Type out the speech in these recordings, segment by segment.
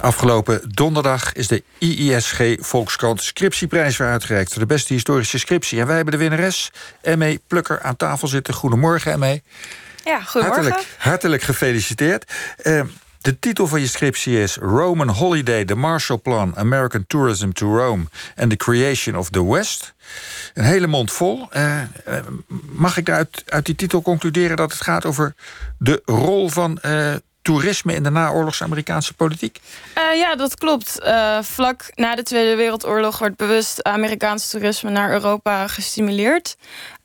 Afgelopen donderdag is de IISG Volkskrant Scriptieprijs weer uitgereikt voor de beste historische scriptie. En wij hebben de winnares, M.E. Plukker, aan tafel zitten. Goedemorgen, M.E. Ja, goedemorgen. Hartelijk gefeliciteerd. De titel van je scriptie is Roman Holiday, The Marshall Plan, American Tourism to Rome and the Creation of the West. Een hele mond vol. Mag ik uit die titel concluderen dat het gaat over de rol van toerisme in de naoorlogse Amerikaanse politiek? Ja, dat klopt. Vlak na de Tweede Wereldoorlog werd bewust Amerikaans toerisme naar Europa gestimuleerd.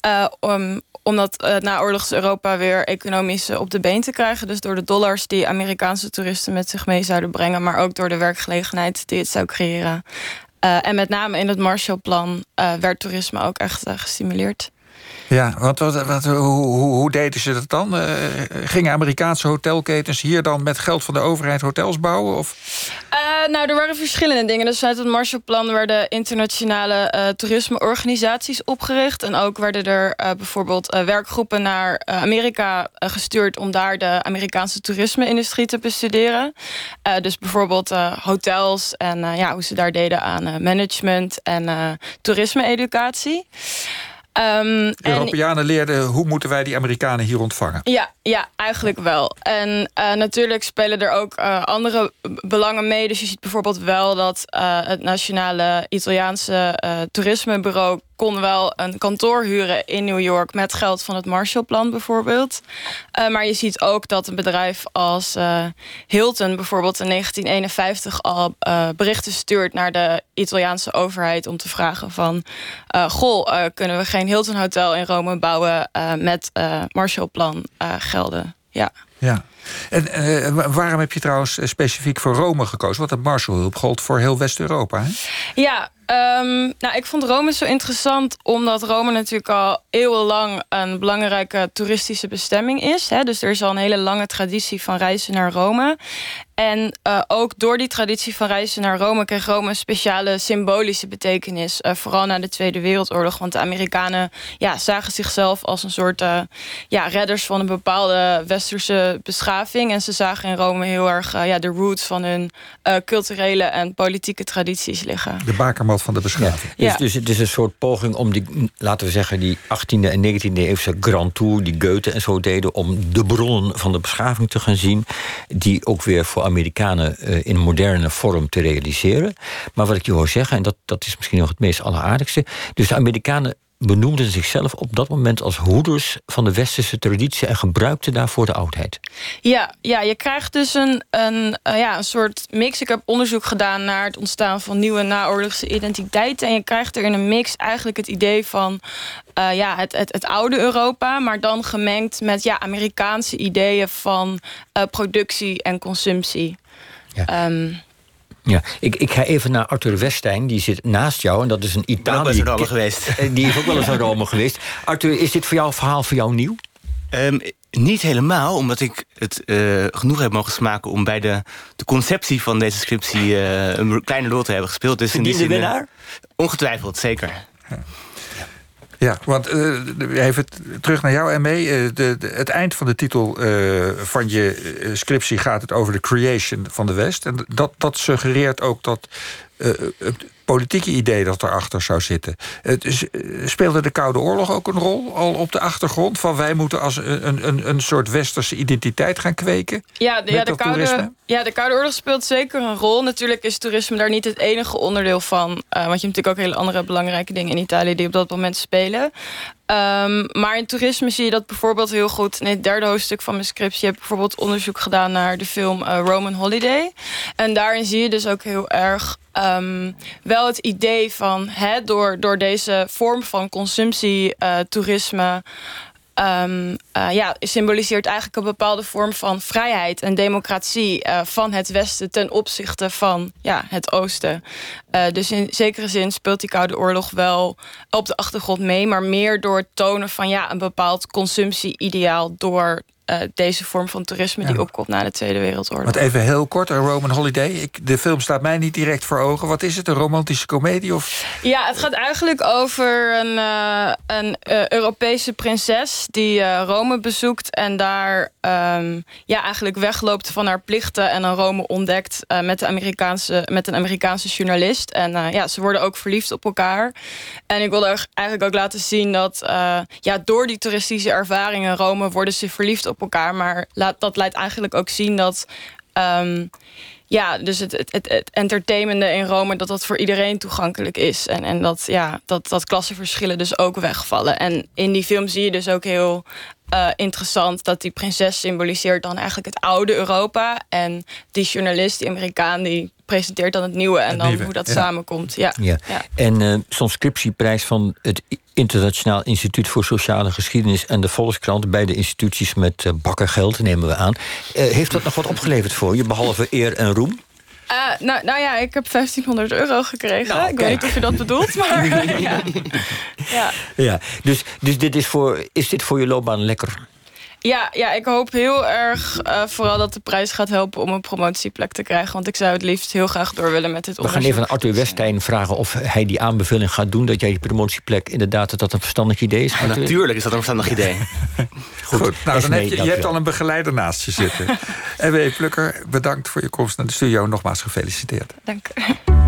Omdat het naoorlogs Europa weer economisch op de been te krijgen. Dus door de dollars die Amerikaanse toeristen met zich mee zouden brengen, maar ook door de werkgelegenheid die het zou creëren. En met name in het Marshallplan werd toerisme ook echt gestimuleerd. Ja, want hoe deden ze dat dan? Gingen Amerikaanse hotelketens hier dan met geld van de overheid hotels bouwen? Of? Nou, er waren verschillende dingen. Dus uit het Marshallplan werden internationale toerismeorganisaties opgericht. En ook werden er bijvoorbeeld werkgroepen naar Amerika gestuurd om daar de Amerikaanse toerisme-industrie te bestuderen. Dus bijvoorbeeld hotels en hoe ze daar deden aan management en toerisme-educatie. Europeanen leerden hoe moeten wij die Amerikanen hier ontvangen. Ja, eigenlijk wel. En natuurlijk spelen er ook andere belangen mee. Dus je ziet bijvoorbeeld wel dat het nationale Italiaanse toerismebureau kon wel een kantoor huren in New York met geld van het Marshallplan bijvoorbeeld. Maar je ziet ook dat een bedrijf als Hilton bijvoorbeeld in 1951 al berichten stuurt naar de Italiaanse overheid om te vragen van kunnen we geen Hilton Hotel in Rome bouwen met Marshallplan gelden. Ja. En waarom heb je trouwens specifiek voor Rome gekozen? Want het Marshallhulp gold voor heel West-Europa, hè? Ja, ik vond Rome zo interessant omdat Rome natuurlijk al eeuwenlang een belangrijke toeristische bestemming is. Hè? Dus er is al een hele lange traditie van reizen naar Rome. En ook door die traditie van reizen naar Rome kreeg Rome een speciale symbolische betekenis. Vooral na de Tweede Wereldoorlog. Want de Amerikanen zagen zichzelf als een soort redders van een bepaalde westerse beschaving. En ze zagen in Rome heel erg de roots van hun culturele en politieke tradities liggen. De bakermat van de beschaving. Ja. Dus het is een soort poging om die, laten we zeggen, die 18e en 19e eeuwse Grand Tour, die Goethe en zo deden, om de bronnen van de beschaving te gaan zien, die ook weer voor Amerikanen in moderne vorm te realiseren. Maar wat ik je hoor zeggen, en dat is misschien nog het meest alleraardigste, dus de Amerikanen benoemden zichzelf op dat moment als hoeders van de westerse traditie en gebruikten daarvoor de oudheid. Ja, je krijgt dus een soort mix. Ik heb onderzoek gedaan naar het ontstaan van nieuwe naoorlogse identiteiten. En je krijgt er in een mix eigenlijk het idee van het oude Europa, maar dan gemengd met Amerikaanse ideeën van productie en consumptie. Ja. Ja, ik ga even naar Arthur Westijn, die zit naast jou. En dat is een Italië. Die is ook wel eens geweest. Die is ook wel eens naar Rome geweest. Arthur, is dit verhaal voor jou nieuw? Niet helemaal, omdat ik het genoeg heb mogen smaken om bij de conceptie van deze scriptie een kleine rol te hebben gespeeld. Dus Verdiende in die zin, winnaar? Ongetwijfeld, zeker. Ja, want even terug naar jou, M.E. Het eind van de titel van je scriptie gaat het over de creation van de West. En dat suggereert ook dat het politieke idee dat erachter zou zitten. Speelde de Koude Oorlog ook een rol al op de achtergrond? Van wij moeten als een soort westerse identiteit gaan kweken? De Koude Oorlog speelt zeker een rol. Natuurlijk is toerisme daar niet het enige onderdeel van. Want je hebt natuurlijk ook hele andere belangrijke dingen in Italië die op dat moment spelen. Maar in toerisme zie je dat bijvoorbeeld heel goed. In het derde hoofdstuk van mijn scriptie heb ik bijvoorbeeld onderzoek gedaan naar de film Roman Holiday. En daarin zie je dus ook heel erg wel het idee van door deze vorm van consumptie, toerisme, symboliseert eigenlijk een bepaalde vorm van vrijheid en democratie van het Westen ten opzichte van het Oosten. Dus in zekere zin speelt die Koude Oorlog wel op de achtergrond mee, maar meer door het tonen van een bepaald consumptie-ideaal door deze vorm van toerisme die opkomt na de Tweede Wereldoorlog. Want even heel kort, een Roman Holiday. De film staat mij niet direct voor ogen. Wat is het, een romantische komedie? Of? Ja, het gaat eigenlijk over een Europese prinses die Rome bezoekt en daar eigenlijk wegloopt van haar plichten en dan Rome ontdekt met een Amerikaanse journalist. En ze worden ook verliefd op elkaar. En ik wilde eigenlijk ook laten zien dat door die toeristische ervaringen in Rome worden ze verliefd op elkaar. Maar dat laat eigenlijk ook zien dat dus het entertainende in Rome, dat voor iedereen toegankelijk is. En dat klassenverschillen dus ook wegvallen. En in die film zie je dus ook heel interessant dat die prinses symboliseert dan eigenlijk het oude Europa. En die journalist, die Amerikaan, die presenteert dan het nieuwe. En dan hoe dat samenkomt. Ja. En zo'n scriptieprijs van het Internationaal Instituut voor Sociale Geschiedenis en de Volkskrant, beide instituties met bakkergeld, nemen we aan. Heeft dat nog wat opgeleverd voor je, behalve eer en roem? Ik heb €1500 gekregen. Ik weet niet of je dat bedoelt, maar Dus is dit voor je loopbaan lekker? Ja, ik hoop heel erg vooral dat de prijs gaat helpen om een promotieplek te krijgen. Want ik zou het liefst heel graag door willen met dit onderzoek. We gaan even aan Arthur Westijn vragen of hij die aanbeveling gaat doen, dat jij die promotieplek inderdaad, dat een verstandig idee is. Natuurlijk is dat een verstandig idee. Goed, nou, dan je hebt al een begeleider naast je zitten. En W. Plukker, bedankt voor je komst naar de studio. Nogmaals gefeliciteerd. Dank u.